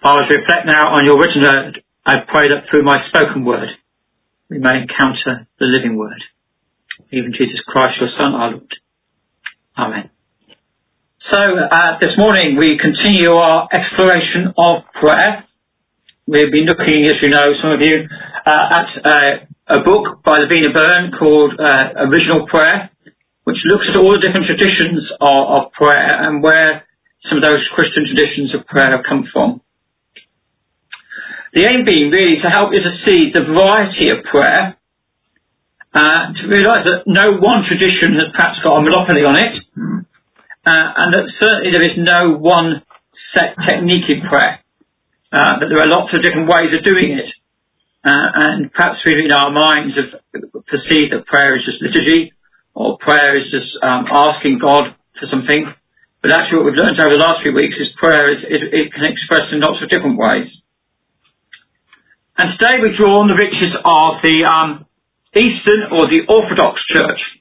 As we reflect now on your written word, I pray that through my spoken word, we may encounter the living word, even Jesus Christ, your Son, our Lord. Amen. So, this morning we continue our exploration of prayer. We've been looking, as you know, some of you, at a book by Lavina Byrne called Original Prayer, which looks at all the different traditions of prayer and where some of those Christian traditions of prayer have come from. The aim being really to help you to see the variety of prayer, to realise that no one tradition has perhaps got a monopoly on it, and that certainly there is no one set technique in prayer, that there are lots of different ways of doing it, and perhaps we in our minds have perceived that prayer is just liturgy, or prayer is just asking God for something. But actually what we've learned over the last few weeks is prayer it can express in lots of different ways. And today we draw on the riches of the Eastern or the Orthodox Church.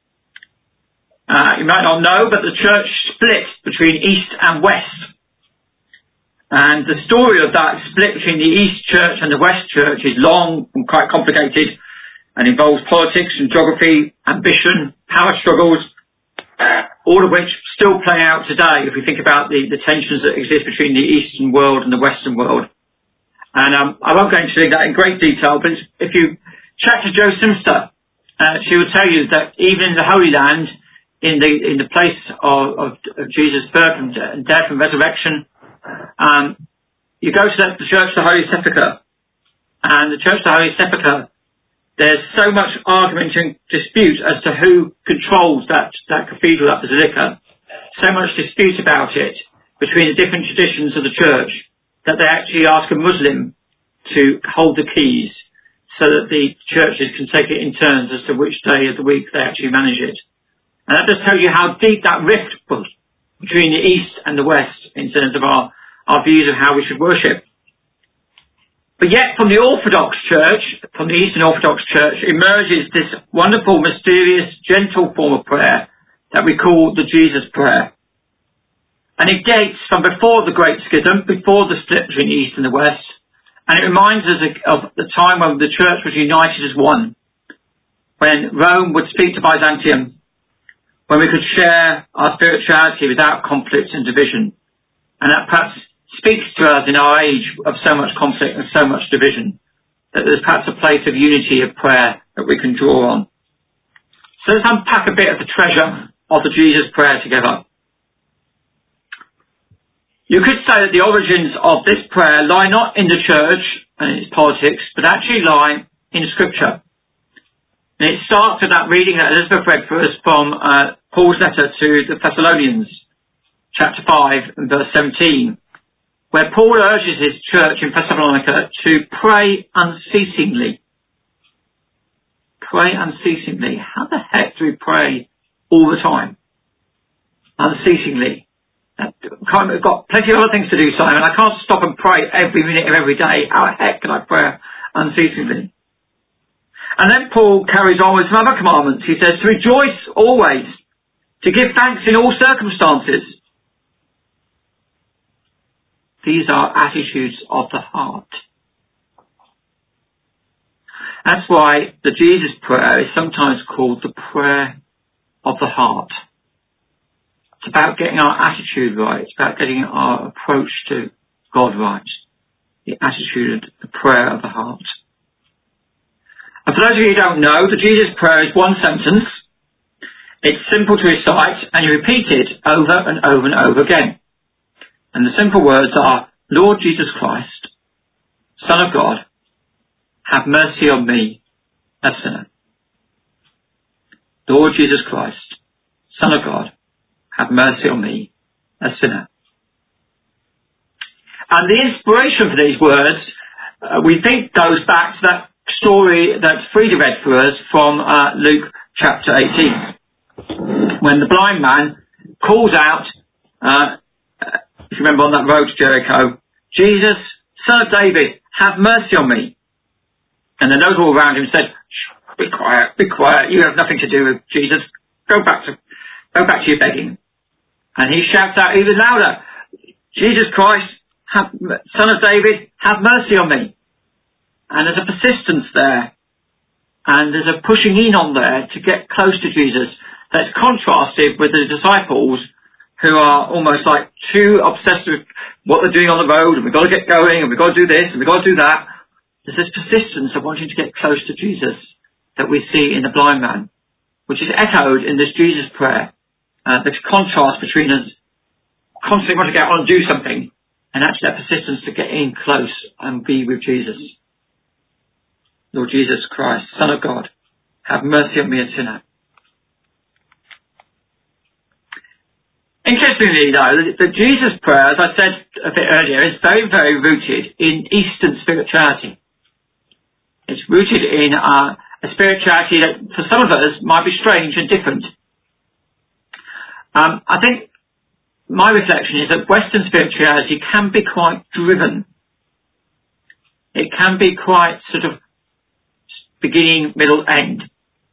You might not know, but the church split between East and West. And the story of that split between the East Church and the West Church is long and quite complicated and involves politics and geography, ambition, power struggles, all of which still play out today if we think about the tensions that exist between the Eastern world and the Western world. And I won't go into that in great detail, but if you chat to Jo Simster, she will tell you that even in the Holy Land, in the place of Jesus' birth and death and resurrection, you go to the Church of the Holy Sepulchre, and the Church of the Holy Sepulchre, there's so much argument and dispute as to who controls that cathedral, that basilica, so much dispute about it between the different traditions of the church, that they actually ask a Muslim to hold the keys so that the churches can take it in turns as to which day of the week they actually manage it. And that just tells you how deep that rift was between the East and the West in terms of our views of how we should worship. But yet from the Orthodox Church, from the Eastern Orthodox Church, emerges this wonderful, mysterious, gentle form of prayer that we call the Jesus Prayer. And it dates from before the Great Schism, before the split between the East and the West. And it reminds us of the time when the church was united as one. When Rome would speak to Byzantium. When we could share our spirituality without conflict and division. And that perhaps speaks to us in our age of so much conflict and so much division. That there's perhaps a place of unity of prayer that we can draw on. So let's unpack a bit of the treasure of the Jesus Prayer together. You could say that the origins of this prayer lie not in the church and its politics, but actually lie in Scripture. And it starts with that reading that Elizabeth read for us from Paul's letter to the Thessalonians, chapter 5 and verse 17, where Paul urges his church in Thessalonica to pray unceasingly. Pray unceasingly. How the heck do we pray all the time? Unceasingly. I've got plenty of other things to do, Simon. I can't stop and pray every minute of every day. How the heck can I pray unceasingly? And then Paul carries on with some other commandments. He says to rejoice always, to give thanks in all circumstances. These are attitudes of the heart. That's why the Jesus Prayer is sometimes called the prayer of the heart. It's about getting our attitude right. It's about getting our approach to God right. The attitude, the prayer of the heart. And for those of you who don't know, the Jesus Prayer is one sentence. It's simple to recite, and you repeat it over and over and over again. And the simple words are, Lord Jesus Christ, Son of God, have mercy on me, a sinner. Lord Jesus Christ, Son of God, have mercy on me, a sinner. And the inspiration for these words, we think, goes back to that story that Frida read for us from Luke chapter 18. When the blind man calls out, if you remember on that road to Jericho, Jesus, Son of David, have mercy on me. And then those all around him said, shh, be quiet, you have nothing to do with Jesus. Go back to your begging. And he shouts out even louder, Jesus Christ, Son of David, have mercy on me. And there's a persistence there. And there's a pushing in on there to get close to Jesus. That's contrasted with the disciples who are almost like too obsessed with what they're doing on the road, and we've got to get going, and we've got to do this, and we've got to do that. There's this persistence of wanting to get close to Jesus that we see in the blind man, which is echoed in this Jesus prayer. The contrast between us constantly wanting to get on and do something, and actually that persistence to get in close and be with Jesus. Lord Jesus Christ, Son of God, have mercy on me, a sinner. Interestingly, though, the Jesus prayer, as I said a bit earlier, is very, very rooted in Eastern spirituality. It's rooted in a spirituality that for some of us might be strange and different. I think my reflection is that Western spirituality can be quite driven. It can be quite sort of beginning, middle, end.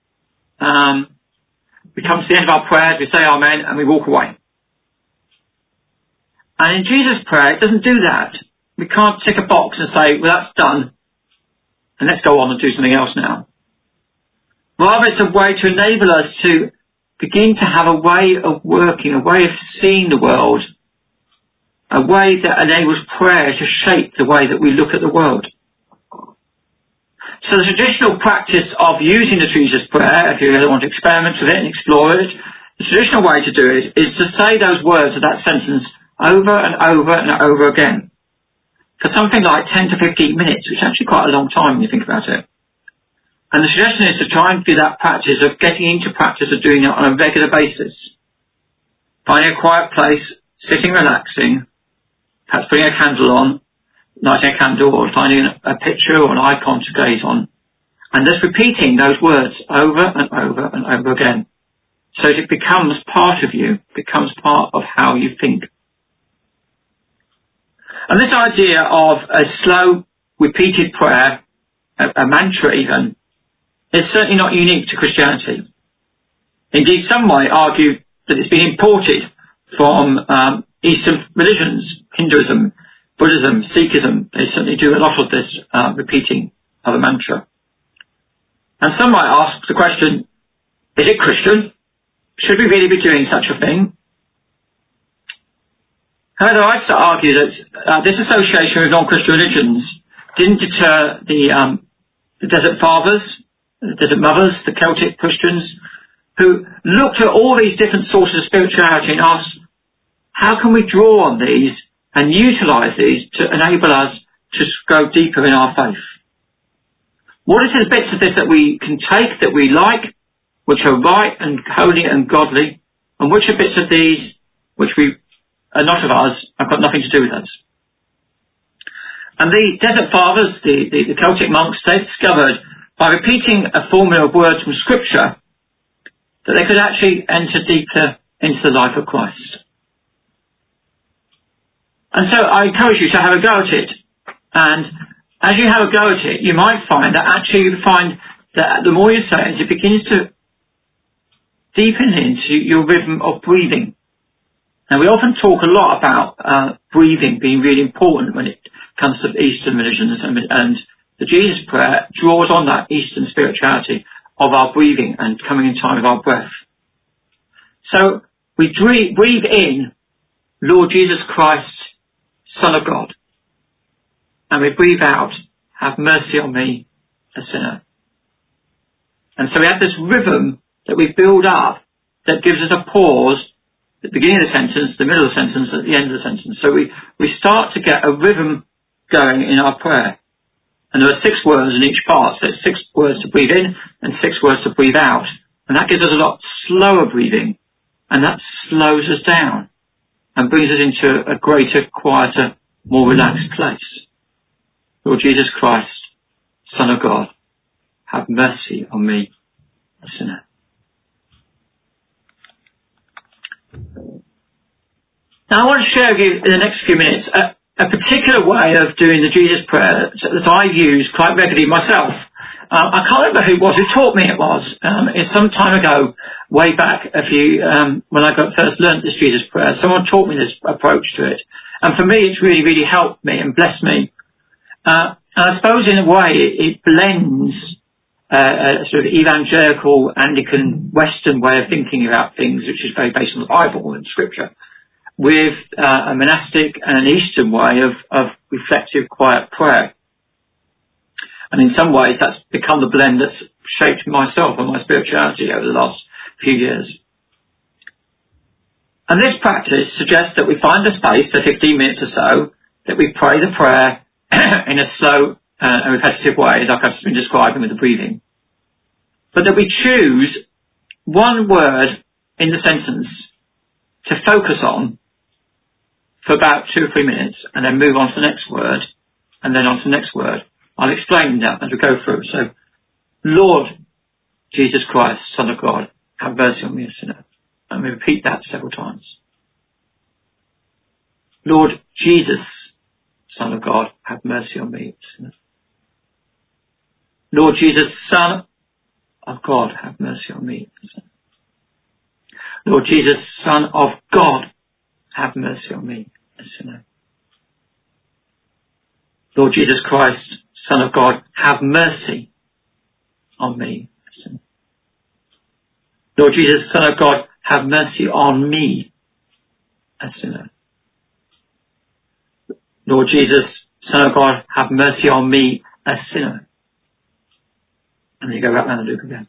We come to the end of our prayers, we say amen, and we walk away. And in Jesus' prayer, it doesn't do that. We can't tick a box and say, well, that's done, and let's go on and do something else now. Rather, it's a way to enable us to begin to have a way of working, a way of seeing the world, a way that enables prayer to shape the way that we look at the world. So the traditional practice of using the Jesus prayer, if you really want to experiment with it and explore it, the traditional way to do it is to say those words of that sentence over and over and over again for something like 10 to 15 minutes, which is actually quite a long time when you think about it. And the suggestion is to try and do that practice of getting into practice of doing it on a regular basis. Finding a quiet place, sitting relaxing, perhaps putting a candle on, lighting a candle, or finding a picture or an icon to gaze on, and just repeating those words over and over and over again, so that it becomes part of you, becomes part of how you think. And this idea of a slow, repeated prayer, a mantra even, is certainly not unique to Christianity. Indeed, some might argue that it's been imported from Eastern religions, Hinduism, Buddhism, Sikhism. They certainly do a lot of this repeating of a mantra. And some might ask the question, is it Christian? Should we really be doing such a thing? However, I'd argue that this association with non-Christian religions didn't deter the Desert Fathers, the Desert Mothers, the Celtic Christians, who looked at all these different sources of spirituality and asked, how can we draw on these and utilise these to enable us to go deeper in our faith? What is the bits of this that we can take that we like, which are right and holy and godly, and which are bits of these which we are not of us, have got nothing to do with us? And the Desert Fathers, the Celtic monks, they discovered by repeating a formula of words from Scripture that they could actually enter deeper into the life of Christ. And so I encourage you to have a go at it. And as you have a go at it, you might find that actually you find that the more you say it, it begins to deepen into your rhythm of breathing. Now, we often talk a lot about breathing being really important when it comes to Eastern religions, and the Jesus prayer draws on that Eastern spirituality of our breathing and coming in time with our breath. So we breathe in, Lord Jesus Christ, Son of God. And we breathe out, have mercy on me, a sinner. And so we have this rhythm that we build up that gives us a pause at the beginning of the sentence, the middle of the sentence, at the end of the sentence. So we start to get a rhythm going in our prayer. And there are 6 words in each part. So there's 6 words to breathe in and 6 words to breathe out. And that gives us a lot slower breathing. And that slows us down and brings us into a greater, quieter, more relaxed place. Lord Jesus Christ, Son of God, have mercy on me, a sinner. Now I want to share with you in the next few minutes a particular way of doing the Jesus prayer that I use quite regularly myself. I can't remember who it was who taught me it was. It's some time ago, way back when I first learnt this Jesus prayer. Someone taught me this approach to it. And for me, it's really, really helped me and blessed me. And I suppose in a way it blends a sort of evangelical, Anglican, Western way of thinking about things, which is very based on the Bible and Scripture, with a monastic and an Eastern way of reflective, quiet prayer. And in some ways that's become the blend that's shaped myself and my spirituality over the last few years. And this practice suggests that we find a space for 15 minutes or so, that we pray the prayer in a slow and repetitive way, like I've just been describing with the breathing. But that we choose one word in the sentence to focus on for about 2 or 3 minutes, and then move on to the next word, and then on to the next word. I'll explain that as we go through. So, Lord Jesus Christ, Son of God, have mercy on me, a sinner. And we repeat that several times. Lord Jesus, Son of God, have mercy on me, a sinner. Lord Jesus, Son of God, have mercy on me, a sinner. Lord Jesus, Son of God, have mercy on me, a sinner. Lord Jesus Christ, Son of God, have mercy on me, a sinner. Lord Jesus, Son of God, have mercy on me, a sinner. Lord Jesus, Son of God, have mercy on me, a sinner. And then you go back round the loop again.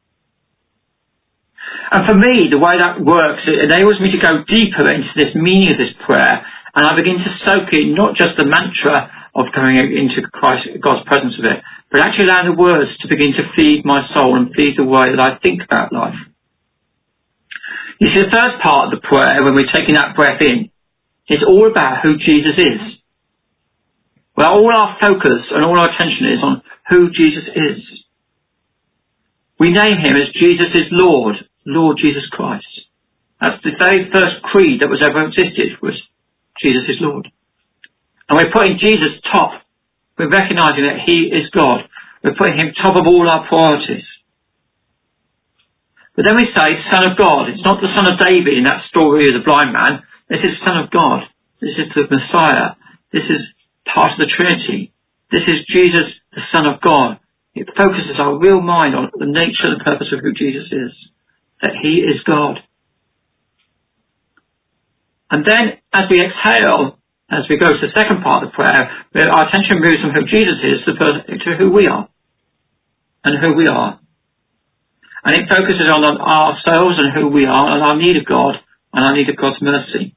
And for me, the way that works, it enables me to go deeper into this meaning of this prayer, and I begin to soak in not just the mantra of going into God's presence with it, but actually allowing the words to begin to feed my soul and feed the way that I think about life. You see, the first part of the prayer, when we're taking that breath in, is all about who Jesus is. Well, all our focus and all our attention is on who Jesus is. We name him as Jesus is Lord, Lord Jesus Christ. That's the very first creed that was ever existed, was Jesus is Lord. And we're putting Jesus top. We're recognizing that he is God. We're putting him top of all our priorities. But then we say Son of God. It's not the Son of David in that story of the blind man. This is Son of God. This is the Messiah. This is part of the Trinity. This is Jesus, the Son of God. It focuses our real mind on the nature and the purpose of who Jesus is. That he is God. And then as we exhale, as we go to the second part of the prayer, our attention moves from who Jesus is to who we are. And who we are. And it focuses on ourselves and who we are and our need of God and our need of God's mercy.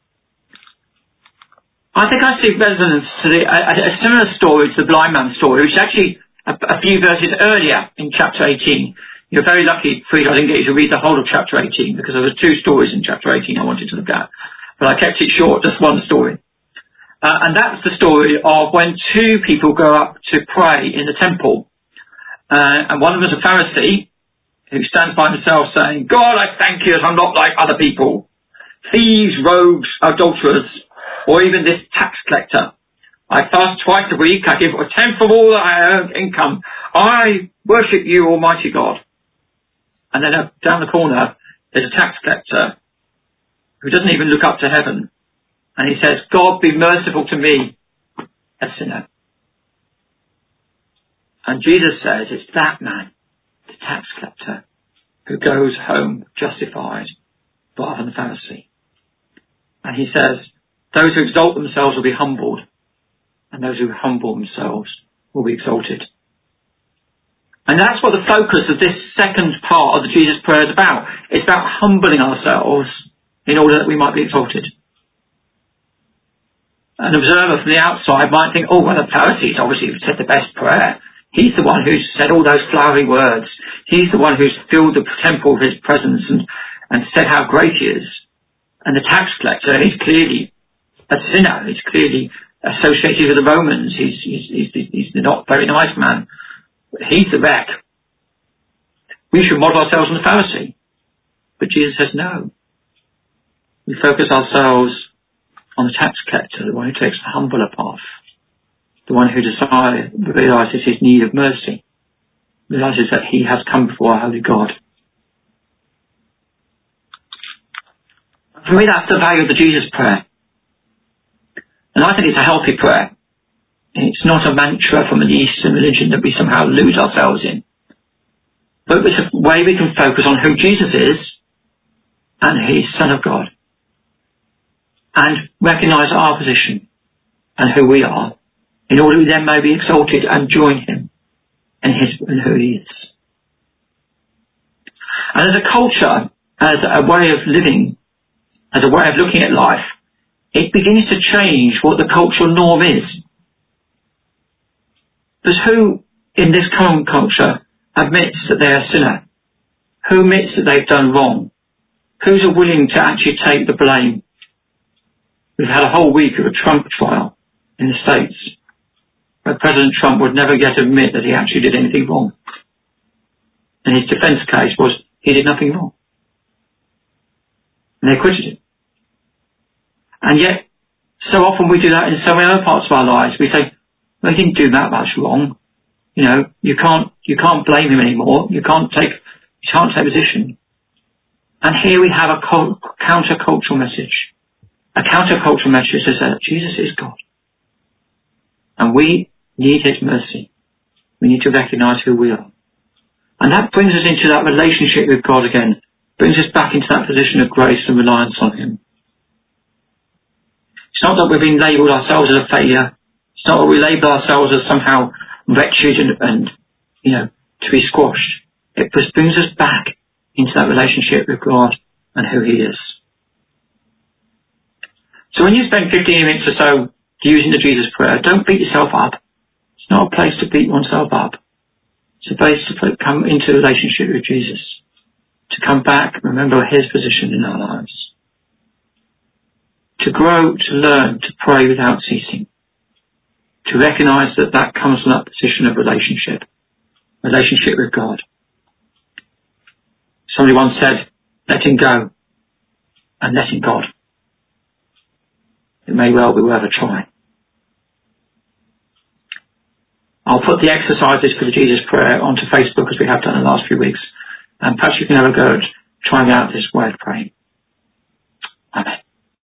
I think I see resonance to a similar story to the blind man's story, which is actually a few verses earlier in chapter 18. You're very lucky, Frida, I didn't get you to read the whole of chapter 18 because there were 2 stories in chapter 18 I wanted to look at. But I kept it short, just one story. And that's the story of when 2 people go up to pray in the temple. And one of them is a Pharisee, who stands by himself saying, God, I thank you that I'm not like other people. Thieves, rogues, adulterers, or even this tax collector. I fast twice a week. I give a tenth of all that I earn income. I worship you, Almighty God. And then down the corner, there's a tax collector who doesn't even look up to heaven. And he says, God, be merciful to me, a sinner. And Jesus says, it's that man, the tax collector, who goes home justified rather than the Pharisee. And he says, those who exalt themselves will be humbled, and those who humble themselves will be exalted. And that's what the focus of this second part of the Jesus prayer is about. It's about humbling ourselves in order that we might be exalted. An observer from the outside might think, oh, well, the Pharisees obviously have said the best prayer. He's the one who's said all those flowery words. He's the one who's filled the temple with his presence and said how great he is. And the tax collector, he's clearly a sinner. He's clearly associated with the Romans. He's not a very nice man. He's the wreck. We should model ourselves on the Pharisee. But Jesus says no. We focus ourselves on the tax collector, the one who takes the humbler path. The one who realises his need of mercy, realises that he has come before a holy God. For me, that's the value of the Jesus prayer. And I think it's a healthy prayer. It's not a mantra from an Eastern religion that we somehow lose ourselves in. But it's a way we can focus on who Jesus is and He's Son of God. And recognise our position and who we are, in order we then may be exalted and join Him in who He is. And as a culture, as a way of living, as a way of looking at life, it begins to change what the cultural norm is. Because who in this current culture admits that they're a sinner? Who admits that they've done wrong? Who's willing to actually take the blame? We've had a whole week of a Trump trial in the States, where President Trump would never get to admit that he actually did anything wrong. And his defence case was he did nothing wrong. And they acquitted him. And yet, so often we do that in so many other parts of our lives. We say, well, he didn't do that much wrong. You know, you can't blame him anymore. You can't take position. And here we have a counter-cultural message. A counter-cultural message that says Jesus is God. And we need His mercy. We need to recognise who we are. And that brings us into that relationship with God again. Brings us back into that position of grace and reliance on Him. It's not that we've been labelled ourselves as a failure. It's not that we label ourselves as somehow wretched and to be squashed. It just brings us back into that relationship with God and who He is. So when you spend 15 minutes or so using the Jesus prayer, don't beat yourself up. It's not a place to beat oneself up. It's a place to come into a relationship with Jesus. To come back, remember His position in our lives. To grow, to learn, to pray without ceasing. To recognise that comes from that position of relationship with God. Somebody once said, letting go and letting God. It may well be worth a try. I'll put the exercises for the Jesus prayer onto Facebook as we have done in the last few weeks. And perhaps you can have a go at trying out this way of praying. Amen.